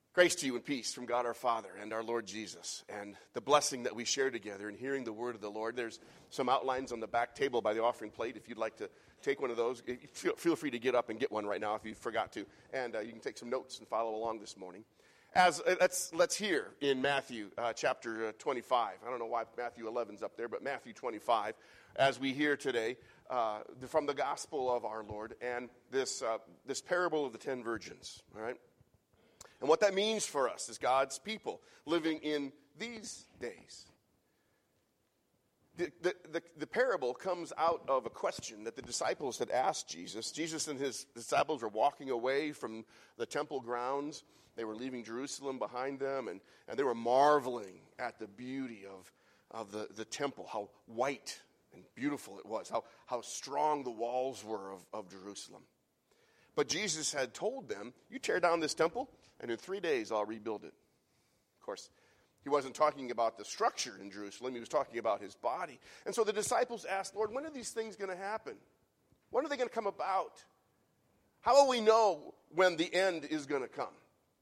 Grace to you and peace from God our Father and our Lord Jesus, and the blessing that we share together in hearing the word of the Lord. There's some outlines on the back table by the offering plate. If you'd like to take one of those, feel free to get up and get one right now if you forgot to. And you can take some notes and follow along this morning. Let's hear in Matthew chapter 25. I don't know why Matthew 11's up there, but Matthew 25, as we hear today from the gospel of our Lord and this parable of the 10 virgins, all right? And what that means for us as God's people living in these days. The parable comes out of a question that the disciples had asked Jesus. Jesus and his disciples were walking away from the temple grounds. They were leaving Jerusalem behind them, and they were marveling at the beauty of the temple, how white and beautiful it was, how strong the walls were of Jerusalem. But Jesus had told them, you tear down this temple, and in 3 days I'll rebuild it. Of course, he wasn't talking about the structure in Jerusalem. He was talking about his body. And so the disciples asked, Lord, when are these things going to happen? When are they going to come about? How will we know when the end is going to come?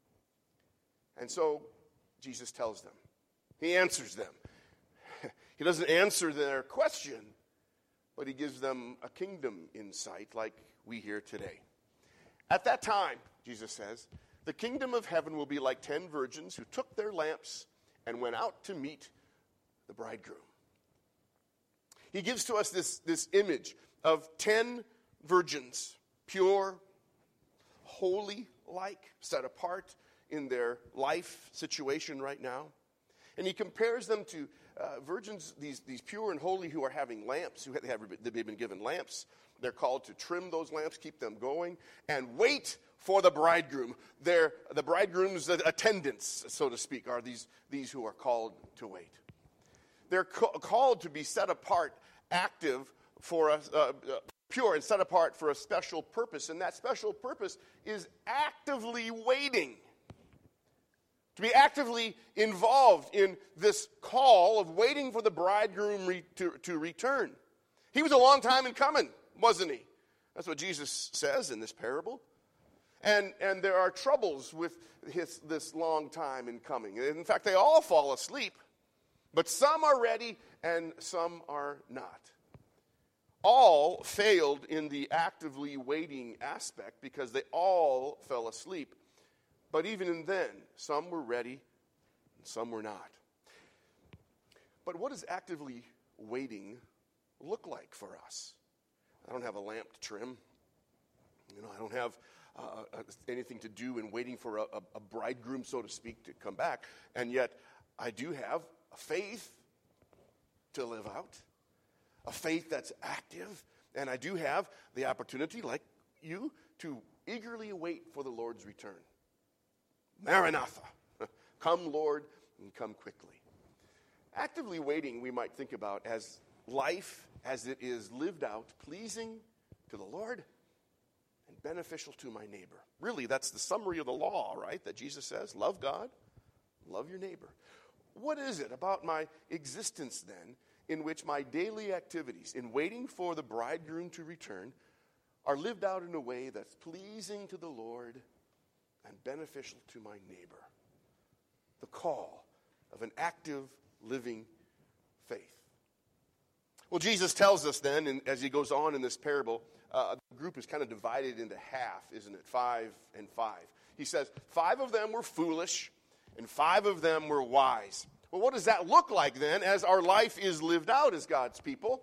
And so Jesus tells them. He answers them. He doesn't answer their question, but he gives them a kingdom insight like we hear today. At that time, Jesus says, the kingdom of heaven will be like 10 virgins who took their lamps and went out to meet the bridegroom. He gives to us this image of 10 virgins, pure, holy-like, set apart in their life situation right now. And he compares them to virgins, these pure and holy who are having lamps, they've been given lamps. They're called to trim those lamps, keep them going, and wait for the bridegroom. The bridegroom's attendants, so to speak, are these who are called to wait. They're called to be set apart, active for us, pure and set apart for a special purpose. And that special purpose is actively waiting. To be actively involved in this call of waiting for the bridegroom to return. He was a long time in coming, wasn't he? That's what Jesus says in this parable. And there are troubles with this long time in coming. In fact, they all fall asleep. But some are ready and some are not. All failed in the actively waiting aspect because they all fell asleep. But even then, some were ready and some were not. But what does actively waiting look like for us? I don't have a lamp to trim. I don't have anything to do in waiting for a bridegroom, so to speak, to come back. And yet, I do have a faith to live out, a faith that's active. And I do have the opportunity, like you, to eagerly await for the Lord's return. Maranatha, come Lord, and come quickly. Actively waiting, we might think about as life as it is lived out, pleasing to the Lord and beneficial to my neighbor. Really, that's the summary of the law, right, that Jesus says. Love God, love your neighbor. What is it about my existence then in which my daily activities in waiting for the bridegroom to return are lived out in a way that's pleasing to the Lord and beneficial to my neighbor? The call of an active, living faith. Well, Jesus tells us then, and as he goes on in this parable, the group is kind of divided into half, isn't it? 5 and 5. He says, 5 of them were foolish, and 5 of them were wise. Well, what does that look like then as our life is lived out as God's people?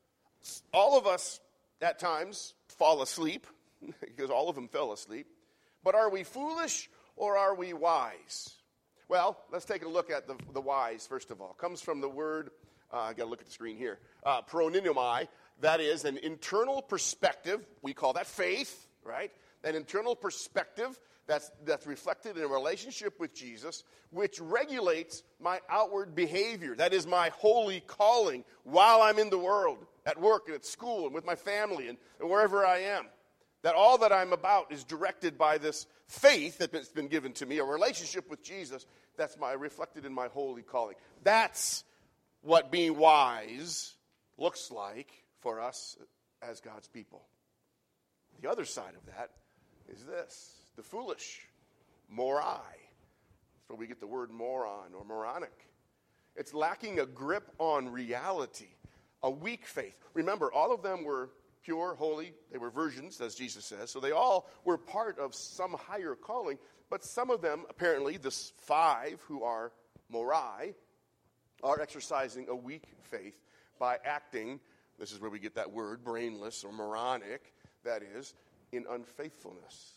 All of us, at times, fall asleep, because all of them fell asleep. But are we foolish or are we wise? Well, let's take a look at the wise, first of all. It comes from the word, I got to look at the screen here, proninomai. That is an internal perspective. We call that faith, right? An internal perspective that's reflected in a relationship with Jesus, which regulates my outward behavior. That is my holy calling while I'm in the world, at work and at school and with my family and wherever I am. That all that I'm about is directed by this faith that's been given to me, a relationship with Jesus that's reflected in my holy calling. That's what being wise looks like for us as God's people. The other side of that is this, the foolish, morai. That's where we get the word moron or moronic. It's lacking a grip on reality, a weak faith. Remember, all of them were pure, holy. They were virgins, as Jesus says. So they all were part of some higher calling. But some of them, apparently, this 5 who are morai, are exercising a weak faith by acting, this is where we get that word, brainless or moronic, that is, in unfaithfulness.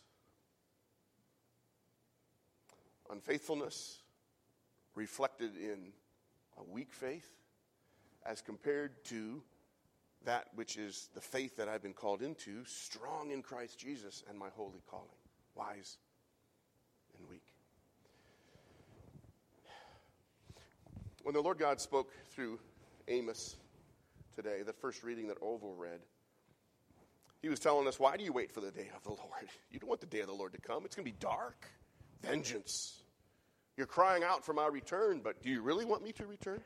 Unfaithfulness reflected in a weak faith as compared to that which is the faith that I've been called into, strong in Christ Jesus and my holy calling, wise and weak. When the Lord God spoke through Amos today, the first reading that Orville read, he was telling us, why do you wait for the day of the Lord? You don't want the day of the Lord to come. It's going to be dark. Vengeance. You're crying out for my return, but do you really want me to return?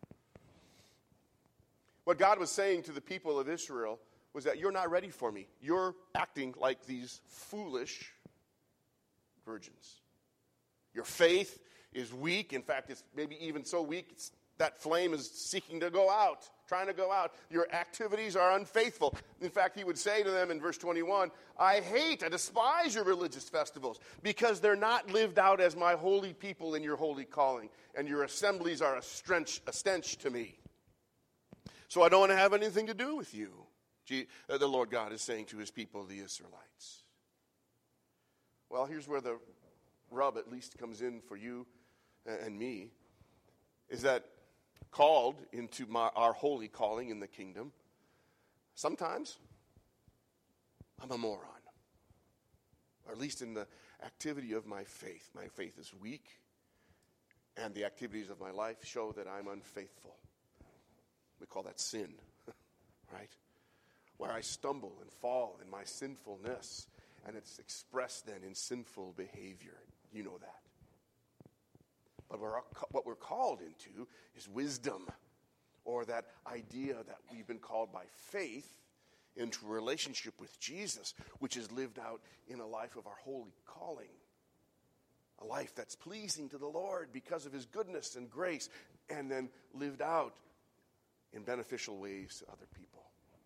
What God was saying to the people of Israel was that you're not ready for me. You're acting like these foolish virgins. Your faith is weak. In fact, it's maybe even so weak, that flame is seeking to go out, trying to go out. Your activities are unfaithful. In fact, he would say to them in verse 21, I despise your religious festivals because they're not lived out as my holy people in your holy calling, and your assemblies are a stench to me. So I don't want to have anything to do with you, the Lord God is saying to his people, the Israelites. Well, here's where the rub at least comes in for you and me, is that called into our holy calling in the kingdom, sometimes I'm a moron. Or at least in the activity of my faith. My faith is weak, and the activities of my life show that I'm unfaithful. We call that sin, right? Where I stumble and fall in my sinfulness, and it's expressed then in sinful behavior. You know that. But what we're called into is wisdom, or that idea that we've been called by faith into a relationship with Jesus, which is lived out in a life of our holy calling. A life that's pleasing to the Lord because of his goodness and grace, and then lived out in beneficial ways to other people.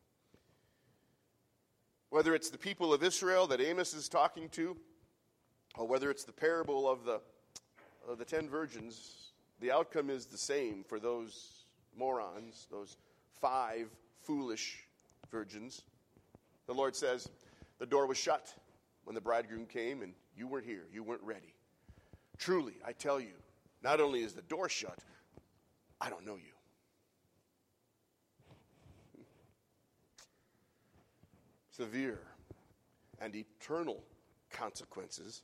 Whether it's the people of Israel that Amos is talking to, or whether it's the parable of the 10 virgins, the outcome is the same for those morons, those 5 foolish virgins. The Lord says, the door was shut when the bridegroom came, and you weren't here, you weren't ready. Truly, I tell you, not only is the door shut, I don't know you. Severe and eternal consequences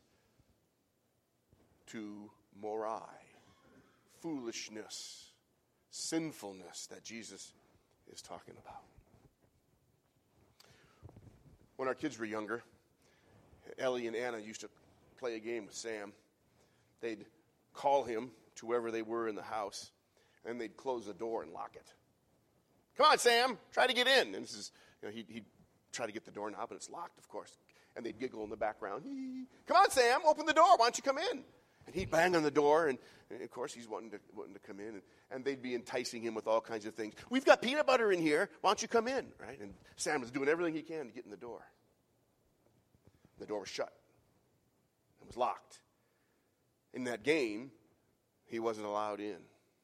to morai, foolishness, sinfulness that Jesus is talking about. When our kids were younger, Ellie and Anna used to play a game with Sam. They'd call him to wherever they were in the house, and they'd close the door and lock it. Come on, Sam, try to get in. And this is, he'd try to get the doorknob, and it's locked, of course. And they'd giggle in the background. Come on, Sam, open the door. Why don't you come in? And he'd bang on the door, and of course, he's wanting to come in. And they'd be enticing him with all kinds of things. We've got peanut butter in here. Why don't you come in? Right? And Sam was doing everything he can to get in the door. The door was shut. It was locked. In that game, he wasn't allowed in.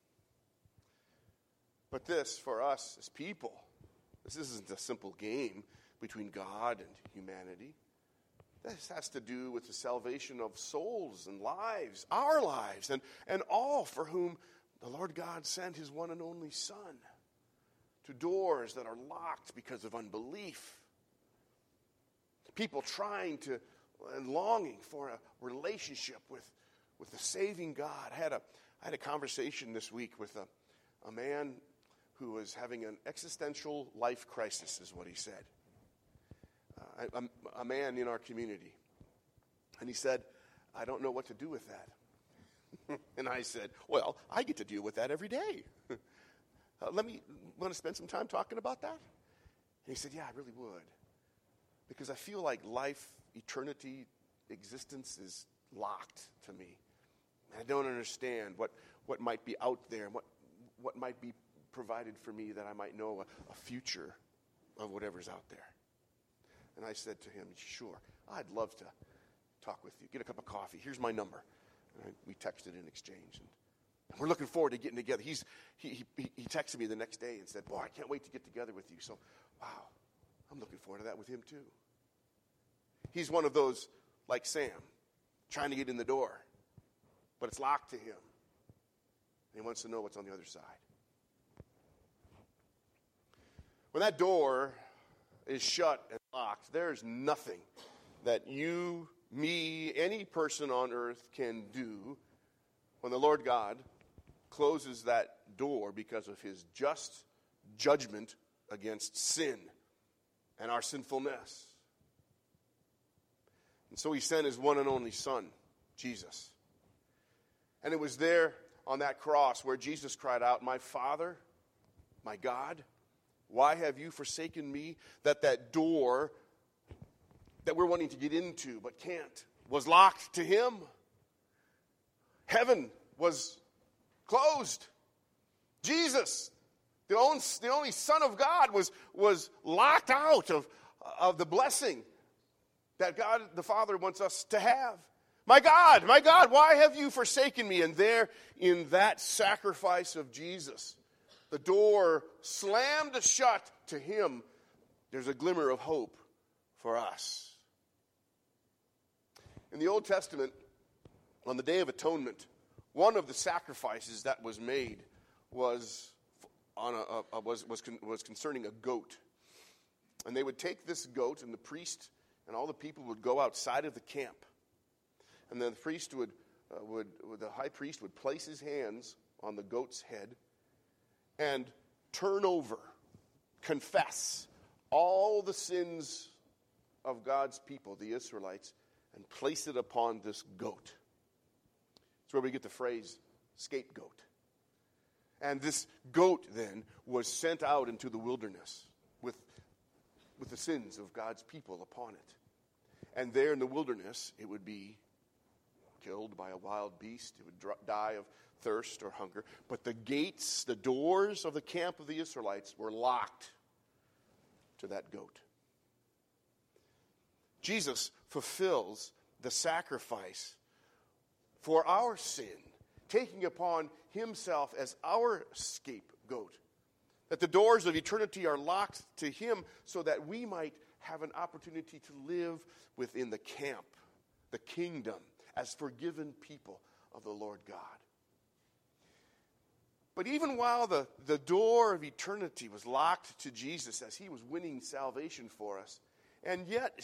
But this, for us as people, this isn't a simple game between God and humanity. This has to do with the salvation of souls and lives, our lives, and all for whom the Lord God sent his one and only Son to doors that are locked because of unbelief. People trying to and longing for a relationship with the saving God. I had a conversation this week with a man who was having an existential life crisis, is what he said. A man in our community. And he said, I don't know what to do with that. And I said, well, I get to deal with that every day. Want to spend some time talking about that? And he said, yeah, I really would. Because I feel like life, eternity, existence is locked to me. I don't understand what might be out there, and what might be provided for me that I might know a future of whatever's out there. And I said to him, sure, I'd love to talk with you. Get a cup of coffee. Here's my number. And we texted in exchange. And we're looking forward to getting together. He texted me the next day and said, boy, I can't wait to get together with you. So, wow, I'm looking forward to that with him too. He's one of those, like Sam, trying to get in the door, but it's locked to him. And he wants to know what's on the other side. When that door is shut and locked, there's nothing that you, me, any person on earth can do when the Lord God closes that door because of his just judgment against sin and our sinfulness. And so he sent his one and only Son, Jesus. And it was there on that cross where Jesus cried out, my Father, my God, why have you forsaken me? That door that we're wanting to get into but can't was locked to him. Heaven was closed. Jesus, the only Son of God, was locked out of the blessing that God the Father wants us to have. My God, why have you forsaken me? And there in that sacrifice of Jesus, the door slammed shut to him. There's a glimmer of hope for us. In the Old Testament, on the Day of Atonement, one of the sacrifices that was made was concerning a goat. And they would take this goat, and the priest and all the people would go outside of the camp. And then the priest the high priest would place his hands on the goat's head and turn over, confess all the sins of God's people, the Israelites, and place it upon this goat. That's where we get the phrase scapegoat. And this goat then was sent out into the wilderness with the sins of God's people upon it. And there in the wilderness, it would be killed by a wild beast. It would die of thirst or hunger. But the gates, the doors of the camp of the Israelites were locked to that goat. Jesus fulfills the sacrifice for our sin, taking upon himself as our scapegoat. That the doors of eternity are locked to him so that we might have an opportunity to live within the camp, the kingdom, as forgiven people of the Lord God. But even while the door of eternity was locked to Jesus as he was winning salvation for us, and yet,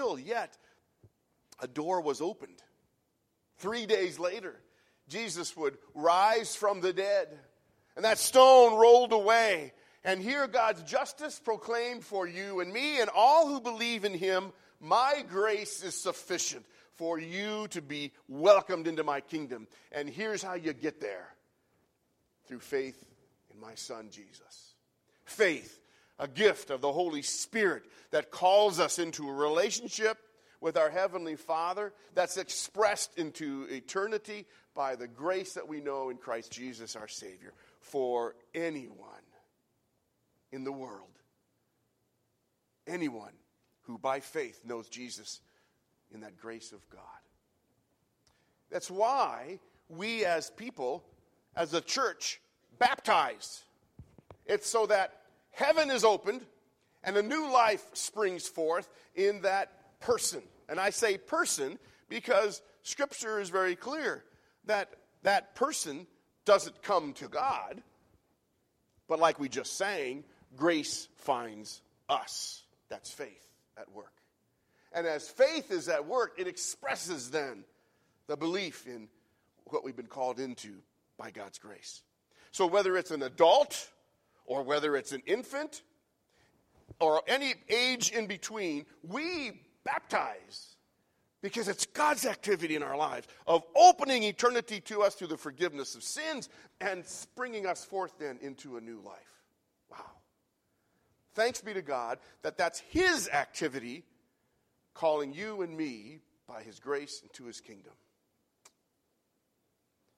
a door was opened. 3 days later, Jesus would rise from the dead, and that stone rolled away. And here God's justice proclaimed for you and me and all who believe in him, my grace is sufficient for you to be welcomed into my kingdom. And here's how you get there. Through faith in my Son, Jesus. Faith, a gift of the Holy Spirit that calls us into a relationship with our Heavenly Father that's expressed into eternity by the grace that we know in Christ Jesus our Savior. For anyone in the world, anyone who by faith knows Jesus in that grace of God. That's why we as people, as a church, baptize. It's so that heaven is opened and a new life springs forth in that person. And I say person because Scripture is very clear that that person doesn't come to God, but like we just sang, grace finds us. That's faith at work. And as faith is at work, it expresses then the belief in what we've been called into by God's grace. So whether it's an adult or whether it's an infant or any age in between, we baptize because it's God's activity in our lives of opening eternity to us through the forgiveness of sins and springing us forth then into a new life. Wow. Thanks be to God that that's his activity calling you and me by his grace into his kingdom.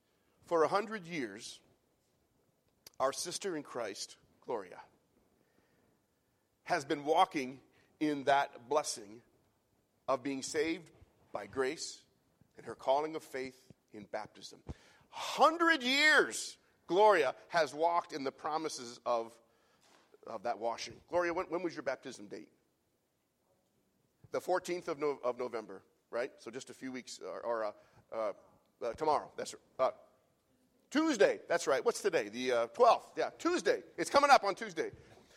For 100 years, our sister in Christ, Gloria, has been walking in that blessing of being saved by grace and her calling of faith in baptism. 100 years, Gloria has walked in the promises of that washing. Gloria, when was your baptism date? The 14th of November, right? So just a few weeks, or tomorrow. That's Tuesday. That's right. What's today? The 12th. Yeah, Tuesday. It's coming up on Tuesday.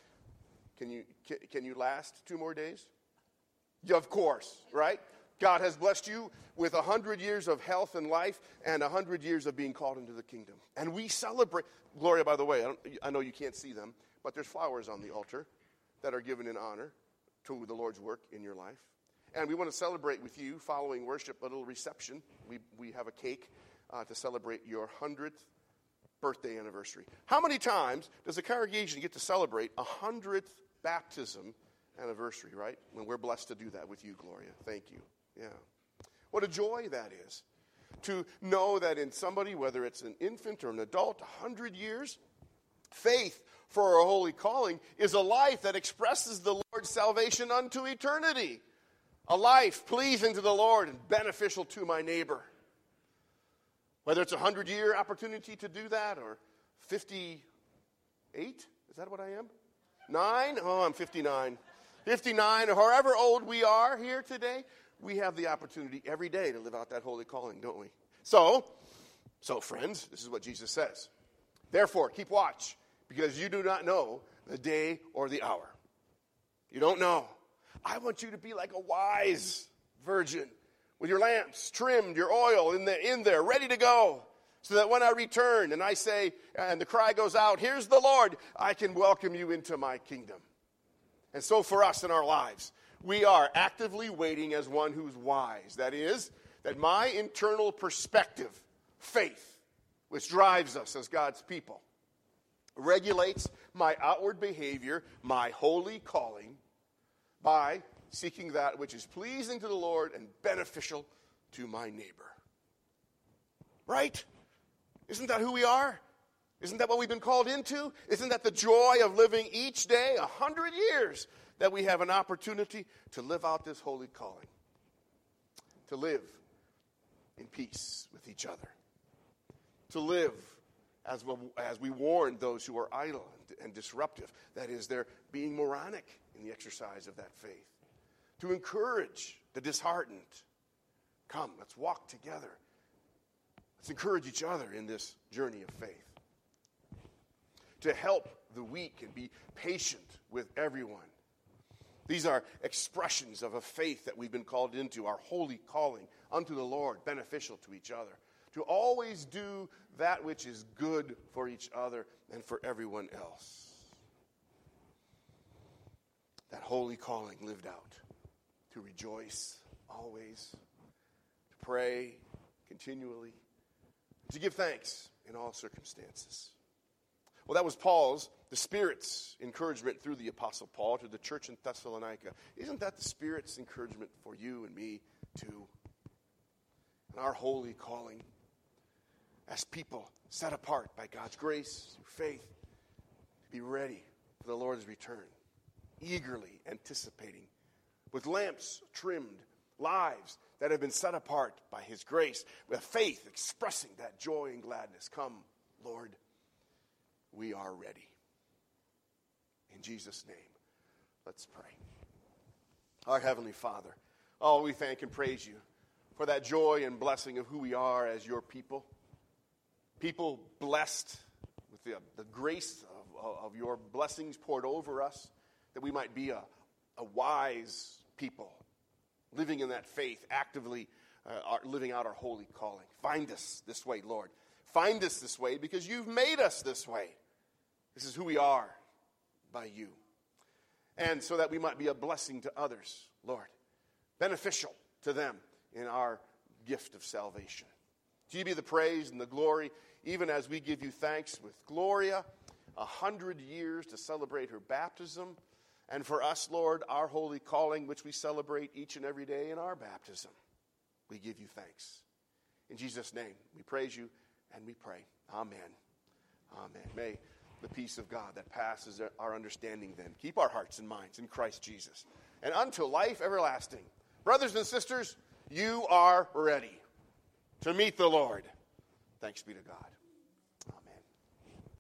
Can you last 2 more days? Yeah, of course, right? God has blessed you with 100 years of health and life and 100 years of being called into the kingdom. And we celebrate. Gloria, by the way, I know you can't see them, but there's flowers on the altar that are given in honor to the Lord's work in your life. And we want to celebrate with you following worship, a little reception. We have a cake to celebrate your 100th birthday anniversary. How many times does a congregation get to celebrate 100th baptism anniversary, right? When we're blessed to do that with you, Gloria. Thank you. Yeah. What a joy that is. To know that in somebody, whether it's an infant or an adult, 100 years, faith for a holy calling is a life that expresses the Lord's salvation unto eternity. A life pleasing to the Lord and beneficial to my neighbor. Whether it's a 100-year opportunity to do that or 58, is that what I am? 9? Oh, I'm 59. 59, or however old we are here today, we have the opportunity every day to live out that holy calling, don't we? So friends, this is what Jesus says. Therefore, keep watch, because you do not know the day or the hour. You don't know. I want you to be like a wise virgin with your lamps trimmed, your oil in there, ready to go, so that when I return and I say, and the cry goes out, here's the Lord, I can welcome you into my kingdom. And so for us in our lives, we are actively waiting as one who's wise. That is, that my internal perspective, faith, which drives us as God's people, regulates my outward behavior, my holy calling, by seeking that which is pleasing to the Lord and beneficial to my neighbor. Right? Isn't that who we are? Isn't that what we've been called into? Isn't that the joy of living each day, 100 years, that we have an opportunity to live out this holy calling? To live in peace with each other. To live as we warn those who are idle and disruptive. That is, they're being moronic in the exercise of that faith. To encourage the disheartened. Come, let's walk together. Let's encourage each other in this journey of faith. To help the weak and be patient with everyone. These are expressions of a faith that we've been called into, our holy calling unto the Lord, beneficial to each other. To always do that which is good for each other and for everyone else. That holy calling lived out. To rejoice always. To pray continually. To give thanks in all circumstances. Well, that was the Spirit's encouragement through the Apostle Paul to the church in Thessalonica. Isn't that the Spirit's encouragement for you and me too? In our holy calling as people set apart by God's grace through faith to be ready for the Lord's return, eagerly anticipating, with lamps trimmed, lives that have been set apart by His grace, with faith expressing that joy and gladness. Come, Lord, we are ready. In Jesus' name, let's pray. Our Heavenly Father, we thank and praise you for that joy and blessing of who we are as your people. People blessed with the grace of your blessings poured over us, that we might be a wise people, living in that faith, actively living out our holy calling. Find us this way, Lord. Find us this way because you've made us this way. This is who we are by you. And so that we might be a blessing to others, Lord. Beneficial to them in our gift of salvation. To you be the praise and the glory, even as we give you thanks with Gloria, 100 years to celebrate her baptism. And for us, Lord, our holy calling, which we celebrate each and every day in our baptism. We give you thanks. In Jesus' name, we praise you And we pray, amen. Amen. May the peace of God that passes our understanding then keep our hearts and minds in Christ Jesus. And until life everlasting. Brothers and sisters, you are ready to meet the Lord. Thanks be to God.